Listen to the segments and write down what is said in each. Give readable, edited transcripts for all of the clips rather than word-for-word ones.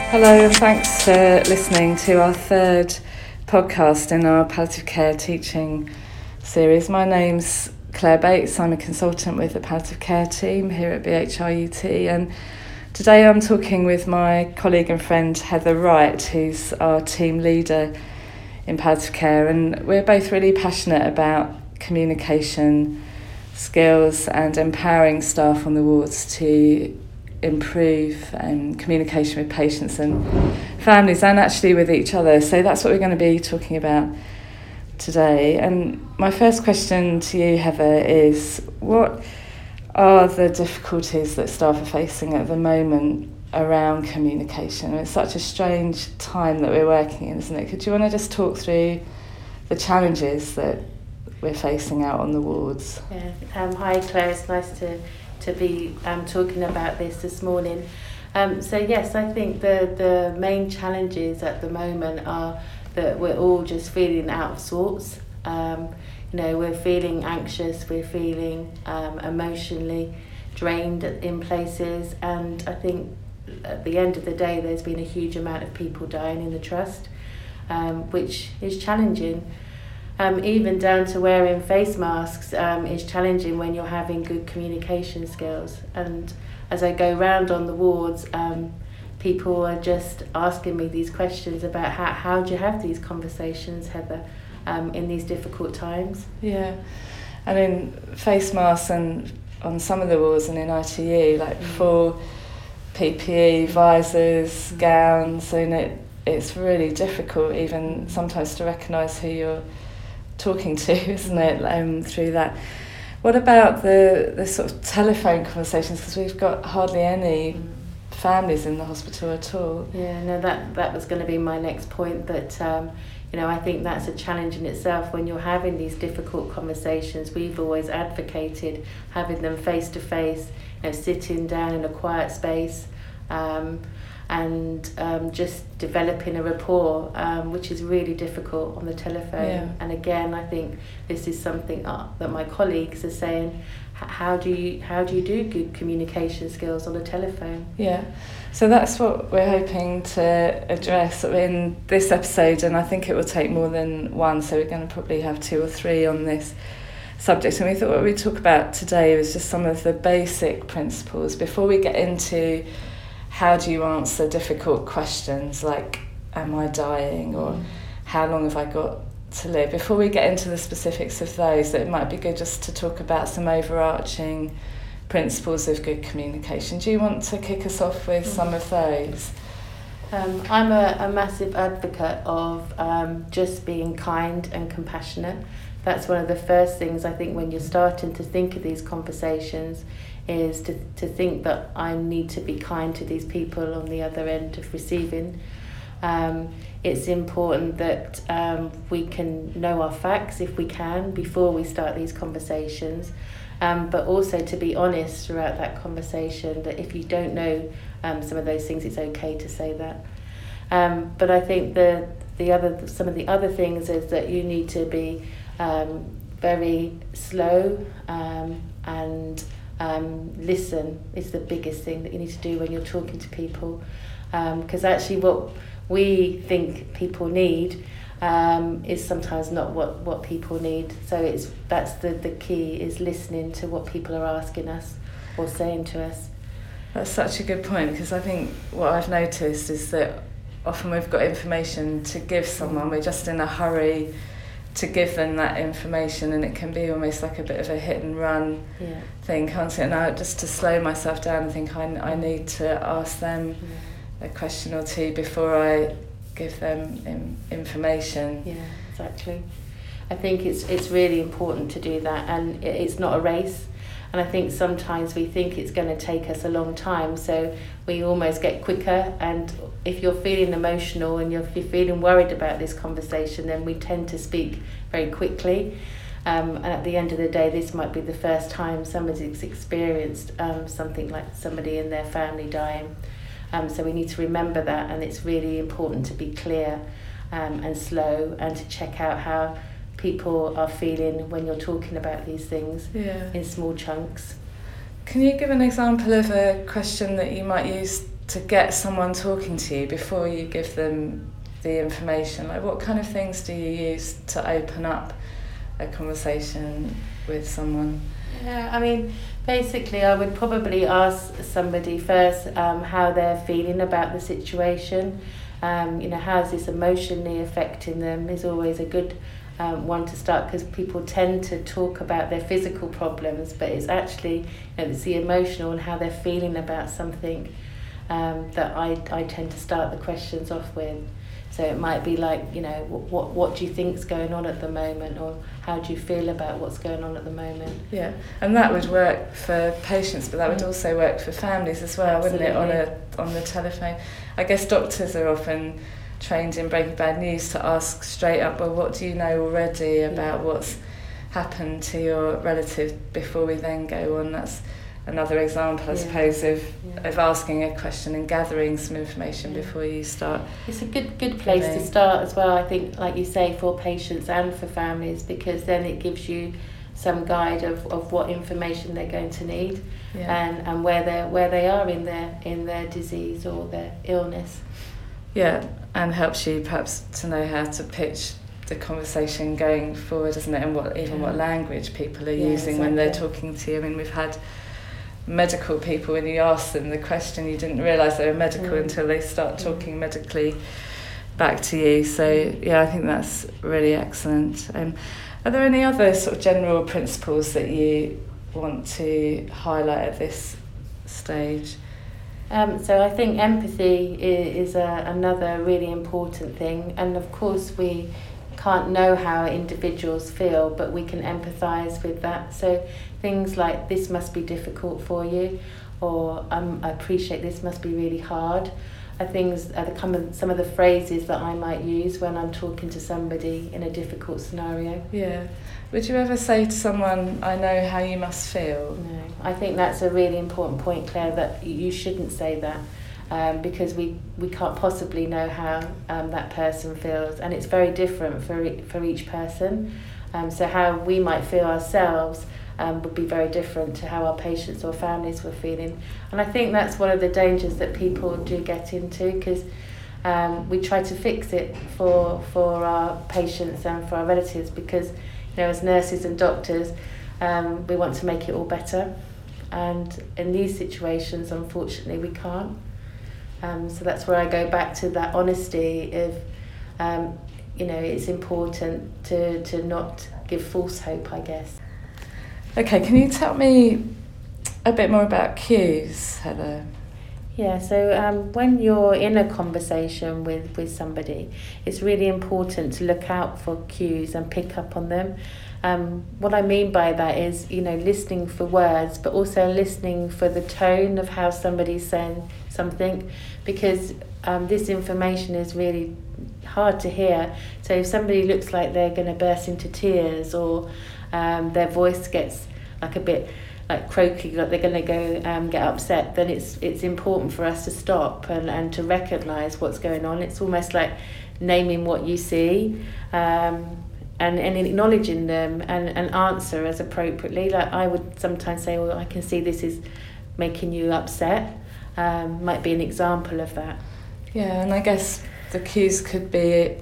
Hello, and thanks for listening to our third podcast in our palliative care teaching series. My name's Claire Bates. I'm a consultant with the palliative care team here at BHRUT, and today I'm talking with my colleague and friend Heather Wright, who's our team leader in palliative care, and we're both really passionate about communication skills and empowering staff on the wards to improve communication with patients and families, and actually with each other. So that's what we're going to be talking about today. And my first question to you, Heather, is what are the difficulties that staff are facing at the moment around communication? It's such a strange time that we're working in, isn't it? Could you want to just talk through the challenges that we're facing out on the wards? Yeah. Hi Claire, it's nice to be talking about this morning. So yes, I think the main challenges at the moment are that we're all just feeling out of sorts. We're feeling anxious, we're feeling emotionally drained in places, and I think at the end of the day there's been a huge amount of people dying in the trust, which is challenging. Even down to wearing face masks is challenging when you're having good communication skills. And as I go round on the wards, people are just asking me these questions about how do you have these conversations, Heather, in these difficult times? Yeah, I mean, face masks and on some of the wards and in ITU, like full PPE, visors, gowns, and it's really difficult even sometimes to recognise who you're talking to, isn't it, through that. What about the sort of telephone conversations, because we've got hardly any families in the hospital at all? Yeah, no, that was going to be my next point, that I think that's a challenge in itself when you're having these difficult conversations. We've always advocated having them face to face, sitting down in a quiet space, and just developing a rapport, which is really difficult on the telephone. Yeah. And again, I think this is something that my colleagues are saying, how do you do good communication skills on the telephone? Yeah, so that's what we're hoping to address in this episode, and I think it will take more than one, so we're going to probably have 2 or 3 on this subject. And we thought what we'd talk about today was just some of the basic principles before we get into how do you answer difficult questions like, am I dying, or how long have I got to live? Before we get into the specifics of those, it might be good just to talk about some overarching principles of good communication. Do you want to kick us off with some of those? I'm a massive advocate of just being kind and compassionate. That's one of the first things I think when you're starting to think of these conversations, is to think that I need to be kind to these people on the other end of receiving. It's important that we can know our facts if we can before we start these conversations, but also to be honest throughout that conversation, that if you don't know some of those things, it's okay to say that. But I think some of the other things is that you need to be very slow and listen is the biggest thing that you need to do when you're talking to people, because actually what we think people need is sometimes not what people need. So that's the key, is listening to what people are asking us or saying to us. That's such a good point, because I think what I've noticed is that often we've got information to give someone, we're just in a hurry to give them that information, and it can be almost like a bit of a hit and run thing, can't it? And just to slow myself down and think I need to ask them a question or two before I give them information. Yeah, exactly. I think it's really important to do that, and it's not a race. And I think sometimes we think it's going to take us a long time, so we almost get quicker. And if you're feeling emotional and if you're feeling worried about this conversation, then we tend to speak very quickly. And at the end of the day, this might be the first time somebody's experienced something like somebody in their family dying. So we need to remember that, and it's really important to be clear and slow, and to check out how people are feeling when you're talking about these things in small chunks. Can you give an example of a question that you might use to get someone talking to you before you give them the information? Like, what kind of things do you use to open up a conversation with someone? Yeah, I mean, basically I would probably ask somebody first how they're feeling about the situation. How's this emotionally affecting them is always a good one to start, because people tend to talk about their physical problems, but it's actually it's the emotional and how they're feeling about something that I tend to start the questions off with. So it might be like, what do you think's going on at the moment, or how do you feel about what's going on at the moment? Yeah, and that would work for patients, but that would also work for families as well, Absolutely. wouldn't it, on the telephone? I guess doctors are often trained in breaking bad news to ask straight up, well, what do you know already about what's happened to your relative, before we then go on. That's another example, I suppose, of asking a question and gathering some information before you start. It's a good place to start as well, I think, like you say, for patients and for families, because then it gives you some guide of what information they're going to need, and where they are in their disease or their illness. Yeah, and helps you perhaps to know how to pitch the conversation going forward, doesn't it? And what language people are using when they're talking to you. I mean, we've had medical people, when you ask them the question, you didn't realise they were medical until they start talking medically back to you. So I think that's really excellent. Are there any other sort of general principles that you want to highlight at this stage? So I think empathy is another really important thing, and of course we can't know how individuals feel, but we can empathise with that. So things like, this must be difficult for you, or I appreciate this must be really hard, are some of the phrases that I might use when I'm talking to somebody in a difficult scenario. Yeah. Would you ever say to someone, I know how you must feel? No. I think that's a really important point, Claire, that you shouldn't say that, because we can't possibly know how that person feels, and it's very different for each person. So how we might feel ourselves would be very different to how our patients or families were feeling. And I think that's one of the dangers that people do get into, because we try to fix it for our patients and for our relatives, because as nurses and doctors, we want to make it all better, and in these situations unfortunately we can't. So that's where I go back to that honesty of it's important to not give false hope, I guess. Okay, can you tell me a bit more about cues, Heather? Yeah, so when you're in a conversation with somebody, it's really important to look out for cues and pick up on them. What I mean by that is, listening for words, but also listening for the tone of how somebody's saying something, because this information is really hard to hear. So if somebody looks like they're going to burst into tears, or their voice gets like a bit like croaky, like they're going to go get upset, then it's important for us to stop and to recognise what's going on. It's almost like naming what you see, and acknowledging them and answer as appropriately. Like I would sometimes say, well, I can see this is making you upset. Might be an example of that. Yeah, and I guess the cues could be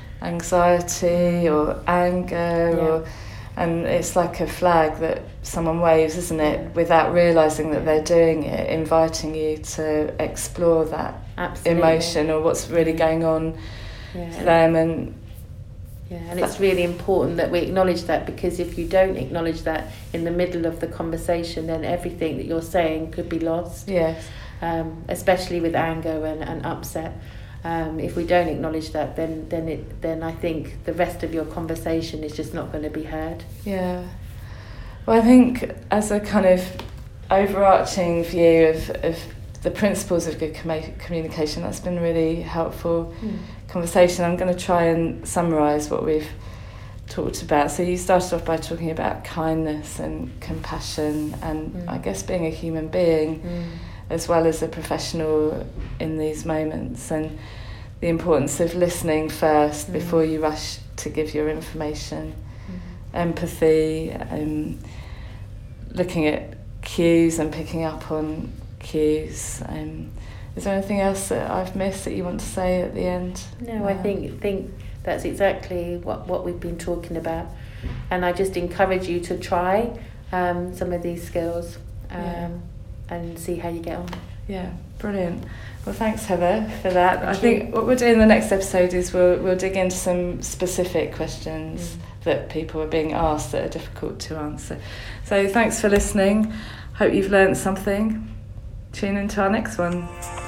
anxiety or anger, and it's like a flag that someone waves, isn't it, without realising that they're doing it, inviting you to explore that emotion or what's really going on for them. And it's really important that we acknowledge that, because if you don't acknowledge that in the middle of the conversation, then everything that you're saying could be lost. Yes. Especially with anger and upset. If we don't acknowledge that, then I think the rest of your conversation is just not going to be heard. Yeah. Well, I think as a kind of overarching view of the principles of good communication, that's been a really helpful conversation. I'm going to try and summarise what we've talked about. So you started off by talking about kindness and compassion and I guess being a human being as well as a professional in these moments, and the importance of listening first before you rush to give your information. Empathy, looking at cues and picking up on cues, Is there anything else that I've missed that you want to say at the end? No, I think that's exactly what we've been talking about, and I just encourage you to try some of these skills and see how you get on. Yeah, brilliant. Well, thanks, Heather, for that. I think what we'll do in the next episode is we'll dig into some specific questions that people are being asked that are difficult to answer. So thanks for listening. Hope you've learned something. Tune into our next one.